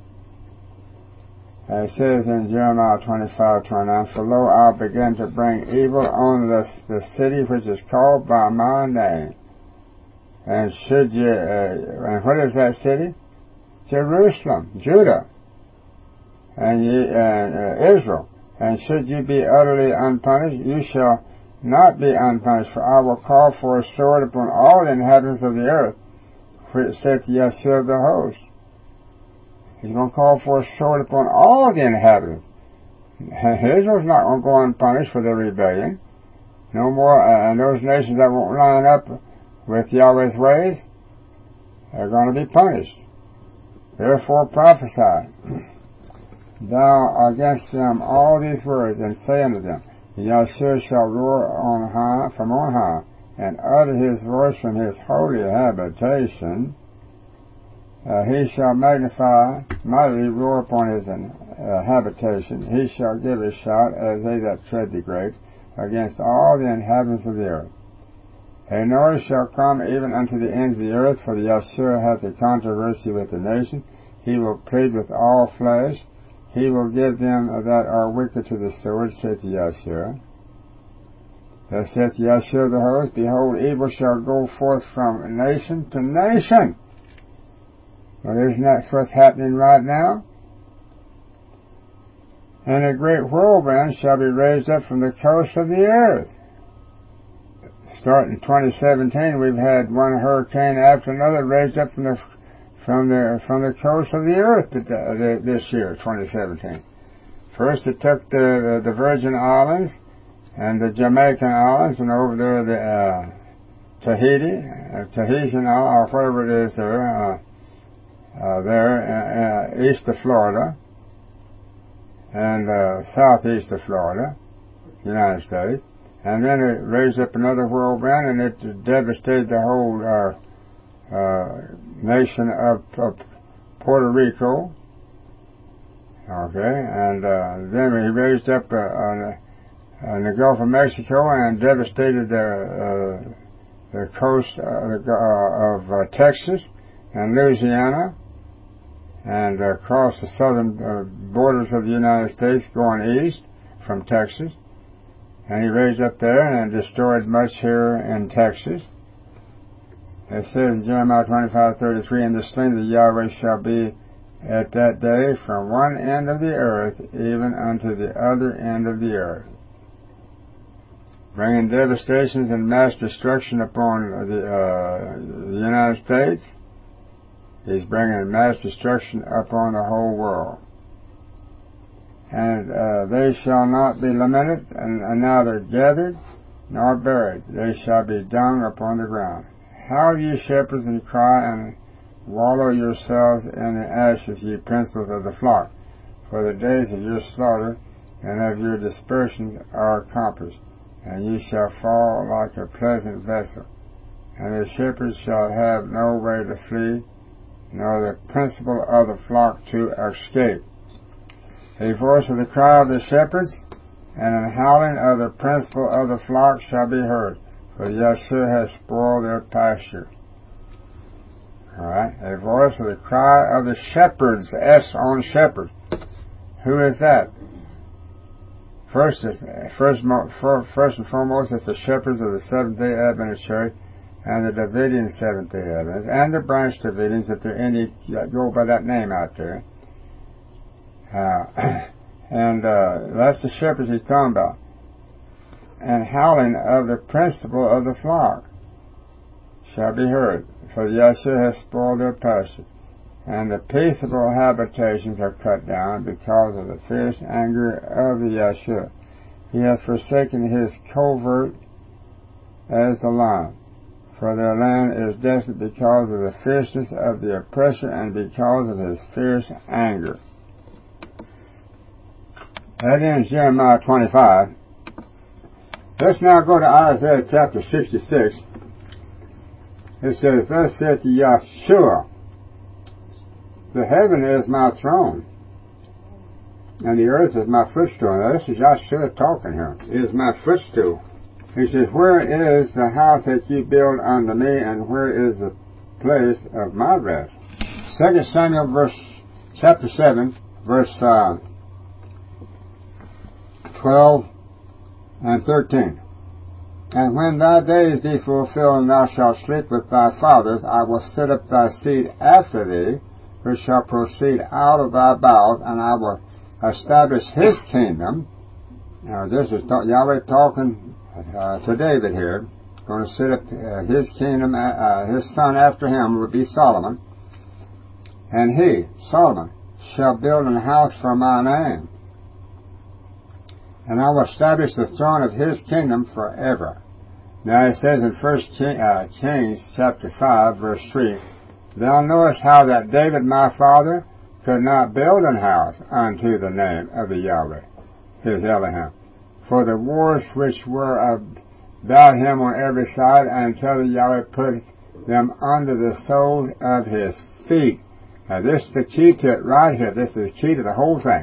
Uh, it says in Jeremiah twenty-five twenty-nine, for lo, I'll begin to bring evil on the, the city which is called by my name. And should you, uh, and what is that city? Jerusalem, Judah, and ye, uh, uh, Israel. And should you be utterly unpunished, you shall not be unpunished, for I will call for a sword upon all the inhabitants of the earth, which saith Yeshua of the host. He's going to call for a sword upon all the inhabitants. Israel's not going to go unpunished for their rebellion. No more, uh, and those nations that won't line up with Yahweh's ways are going to be punished. Therefore prophesy thou against them all these words, and say unto them, Yahshua shall roar on high, from on high, and utter his voice from his holy habitation. Uh, he shall magnify, mightily roar upon his uh, habitation. He shall give a shout as they that tread the grave against all the inhabitants of the earth. A noise shall come even unto the ends of the earth, for the Yahshua hath a controversy with the nation. He will plead with all flesh. He will give them that are wicked to the sword, saith the Yahshua. Thus saith the Yahshua of the host, behold, evil shall go forth from nation to nation. Well, isn't that what's happening right now? And a great whirlwind shall be raised up from the coast of the earth. Starting in twenty seventeen, we've had one hurricane after another raised up from the from the from the coast of the earth this year, twenty seventeen. First, it took the the Virgin Islands and the Jamaican Islands, and over there the uh, Tahiti, uh, Tahitian Isle, or whatever it is there, uh, uh, there uh, uh, east of Florida and uh, southeast of Florida, United States. And then it raised up another whirlwind, and it devastated the whole uh, uh, nation of, of Puerto Rico. Okay, and uh, then he raised up uh, on, uh, in the Gulf of Mexico and devastated the, uh, the coast uh, of uh, Texas and Louisiana, and uh, across the southern uh, borders of the United States going east from Texas. And he raised up there and destroyed much here in Texas. It says in Jeremiah twenty-five thirty-three, and the strength of Yahweh shall be at that day from one end of the earth even unto the other end of the earth, bringing devastations and mass destruction upon the, uh, the United States. He's bringing mass destruction upon the whole world. And uh, they shall not be lamented, and, and neither gathered nor buried. They shall be dung upon the ground. Howl ye shepherds, and cry, and wallow yourselves in the ashes, ye principals of the flock. For the days of your slaughter and of your dispersions are accomplished, and ye shall fall like a pleasant vessel. And the shepherds shall have no way to flee, nor the principal of the flock to escape. A voice of the cry of the shepherds, and an howling of the principal of the flock shall be heard, for Yahshua has spoiled their pasture. Alright, a voice of the cry of the shepherds, S on shepherd. Who is that? First, first, first and foremost, it's the shepherds of the Seventh-day Adventist Church and the Davidian Seventh-day Adventists, and the branch Davidians, if there are any that go by that name out there. Uh, and uh, that's the shepherds he's talking about. And howling of the principal of the flock shall be heard, for Yahshua has spoiled their pasture, and the peaceable habitations are cut down because of the fierce anger of the Yahshua. He hath forsaken his covert as the lion, for their land is desolate because of the fierceness of the oppressor and because of his fierce anger. That ends Jeremiah twenty-five. Let's now go to Isaiah chapter sixty-six. It says, thus saith Yahshua, the heaven is my throne, and the earth is my footstool. Now this is Yahshua talking here. It is my footstool. He says, where is the house that you build unto me, and where is the place of my rest? Second Samuel verse, chapter seven, verse uh, twelve and thirteen. And when thy days be fulfilled, and thou shalt sleep with thy fathers, I will set up thy seed after thee, which shall proceed out of thy bowels, and I will establish his kingdom. Now this is Yahweh talking uh, to David here. Going to set up uh, his kingdom. Uh, his son after him will be Solomon. And he, Solomon, shall build an house for my name, and I will establish the throne of his kingdom forever. Now it says in First King, uh, Kings chapter five, verse three, Thou knowest how that David my father could not build an house unto the name of the Yahweh, his Elohim, for the wars which were about him on every side, until the Yahweh put them under the soles of his feet. Now this is the key to it right here. This is the key to the whole thing.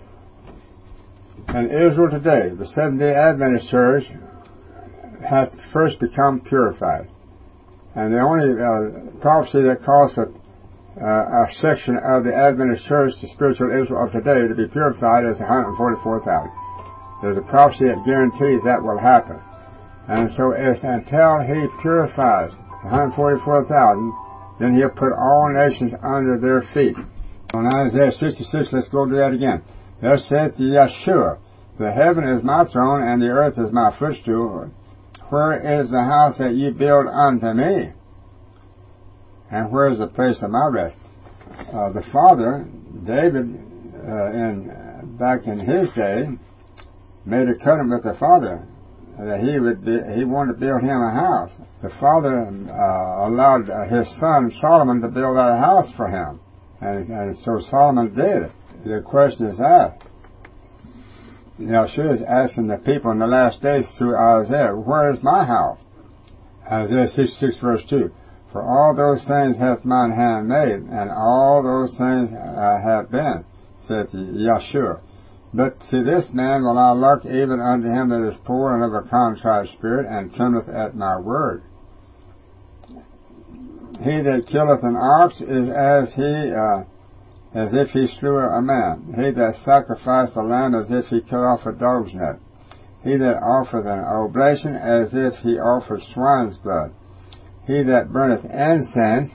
And Israel today, the Seventh-day Adventist Church, has first become purified. And the only uh, prophecy that calls for uh, a section of the Adventist Church, the spiritual Israel of today, to be purified is one hundred forty-four thousand. There's a prophecy that guarantees that will happen. And so it's until he purifies one hundred forty-four thousand, then he'll put all nations under their feet. On Isaiah sixty-six, let's go to that again. Thus saith Yeshua, the heaven is my throne, and the earth is my footstool. Where is the house that ye build unto me? And where is the place of my rest? Uh, the father, David, uh, in, back in his day, made a covenant with the father that he would be, he wanted to build him a house. The father uh, allowed his son Solomon to build that house for him, and, and so Solomon did it. The question is asked. Yeshua is asking the people in the last days through Isaiah, where is my house? Isaiah sixty-six verse two. For all those things hath mine hand made, and all those things uh, have been, saith Yeshua. But to this man will I look, even unto him that is poor and of a contrite spirit, and trembleth at my word. He that killeth an ox is as he, uh, as if he slew a man. He that sacrificed a lamb as if he cut off a dog's neck. He that offereth an oblation as if he offered swine's blood. He that burneth incense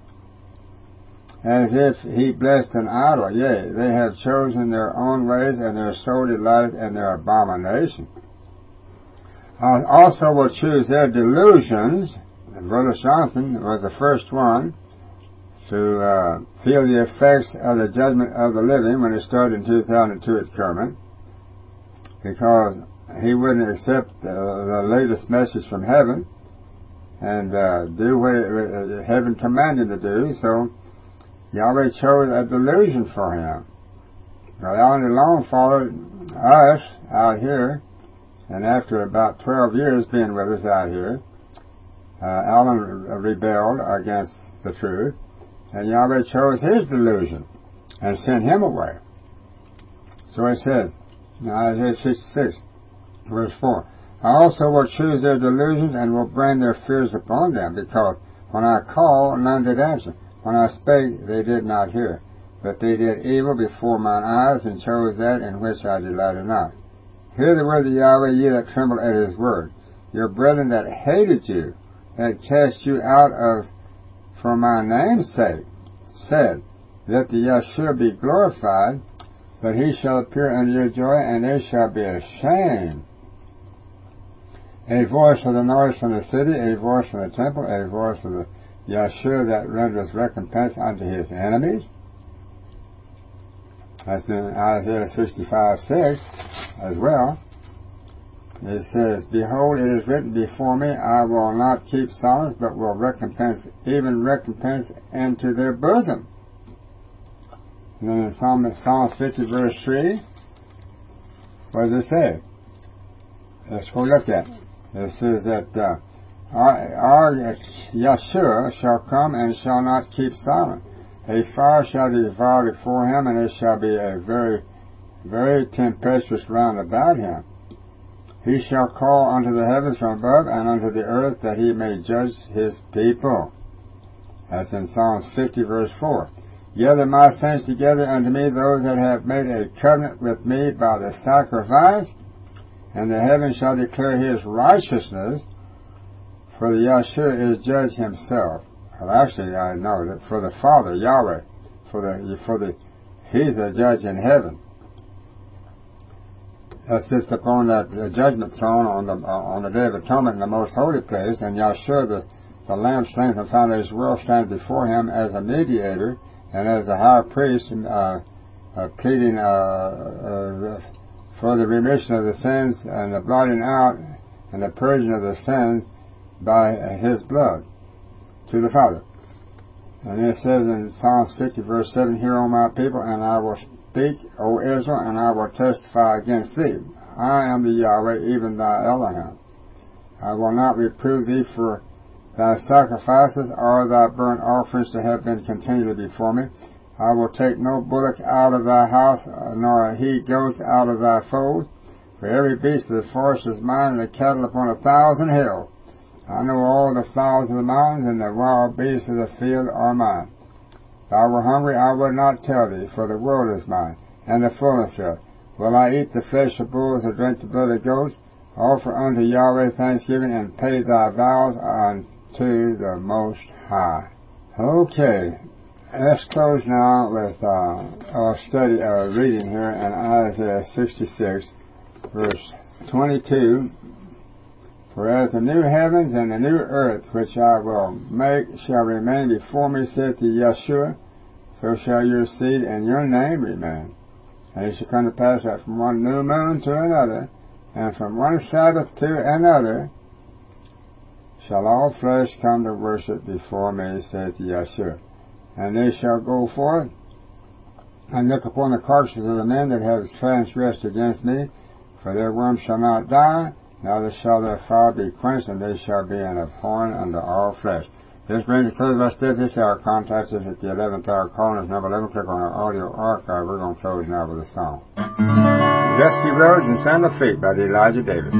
as if he blessed an idol. Yea, they have chosen their own ways, and their soul delighteth in their abomination. I also will choose their delusions. Brother Johnson was the first one to uh, feel the effects of the judgment of the living when it started in two thousand two at Kerman, because he wouldn't accept uh, the latest message from heaven and uh, do what it, uh, heaven commanded to do. So Yahweh chose a delusion for him. Now, Alan long followed us out here, and after about twelve years being with us out here, uh, Alan rebelled against the truth, and Yahweh chose his delusion and sent him away. So it said, Isaiah sixty-six, verse four, I also will choose their delusions and will bring their fears upon them, because when I called, none did answer. When I spake, they did not hear. But they did evil before mine eyes, and chose that in which I delighted not. Hear the word of Yahweh, ye that tremble at his word. Your brethren that hated you, that cast you out of for my name's sake, said, that the Yeshua be glorified, but he shall appear unto your joy, and they shall be ashamed. A voice of the noise from the city, a voice from the temple, a voice of the Yeshua that renders recompense unto his enemies. That's in Isaiah sixty-five six as well. It says, Behold, it is written before me, I will not keep silence, but will recompense, even recompense into their bosom. And then in Psalm, Psalm fifty verse three, what does it say? Let's go look at it. It says that uh, our, our Yeshua shall come and shall not keep silent. A fire shall devour before him, and it shall be a very, very tempestuous round about him. He shall call unto the heavens from above, and unto the earth, that he may judge his people. That's in Psalms fifty verse four. Gather my saints together unto me, those that have made a covenant with me by the sacrifice, and the heavens shall declare his righteousness, for the Yeshua is judge himself. Well, actually, I know that for the Father, Yahweh, for the, for the, he's a judge in heaven. That sits upon that uh, judgment throne on the, uh, on the Day of Atonement in the most holy place, and Yeshua, the, the Lamb slain from the foundation of the world, stands before him as a mediator and as a high priest, uh, uh, pleading, uh, uh, for the remission of the sins and the blotting out and the purging of the sins by his blood to the Father. And it says in Psalms fifty, verse seven, Hear, O my people, and I will speak, O Israel, and I will testify against thee. I am the Yahweh, even thy Elohim. I will not reprove thee for thy sacrifices or thy burnt offerings to have been continually before me. I will take no bullock out of thy house, nor a he goat out of thy fold. For every beast of the forest is mine, and the cattle upon a thousand hills. I know all the flowers of the mountains, and the wild beasts of the field are mine. Thou wert hungry, I would not tell thee, for the world is mine, and the fullness thereof. Will I eat the flesh of bulls, or drink the blood of goats? Offer unto Yahweh thanksgiving, and pay thy vows unto the Most High. Okay, let's close now with uh, our study, our reading here in Isaiah sixty-six, verse twenty-two. For as the new heavens and the new earth which I will make shall remain before me, saith the Yeshua, so shall your seed and your name remain. And it shall come to pass that from one new moon to another, and from one Sabbath to another, shall all flesh come to worship before me, saith the Yeshua. And they shall go forth and look upon the carcasses of the men that have transgressed against me, for their worm shall not die, neither shall their fire be quenched, and they shall be an abhorrence unto all flesh. This brings to close our study this hour. Contact us at the eleventh hour. Call us number eleven. Click on our audio archive. We're going to close now with a song. Dusty Roads and Sandal Feet by Elijah Davis.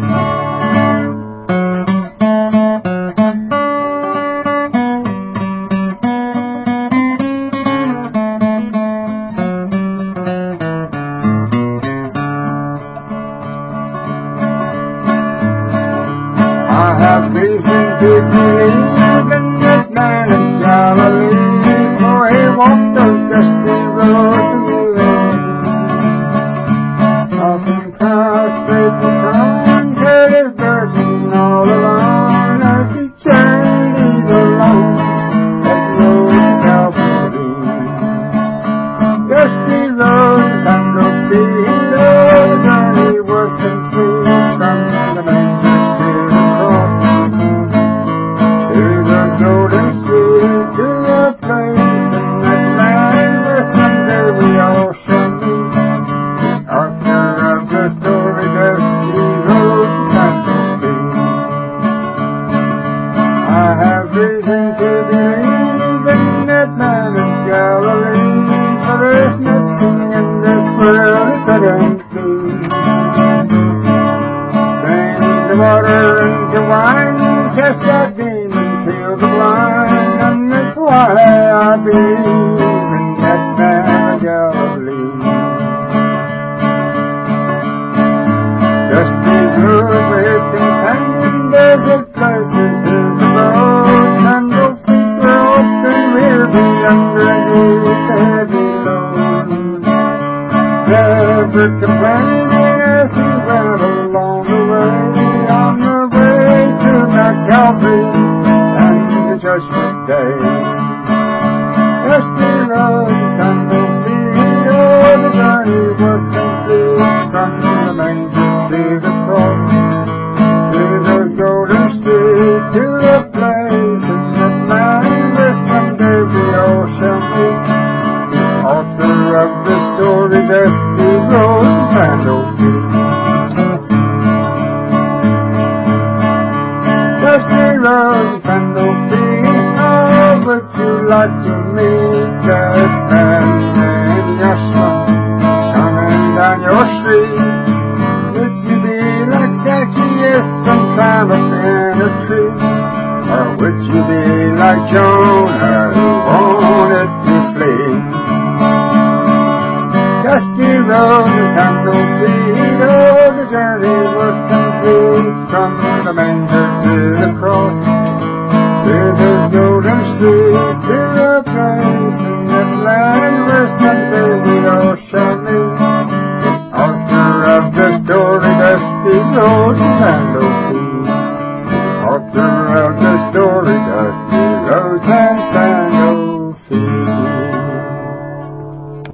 From the manger to the cross.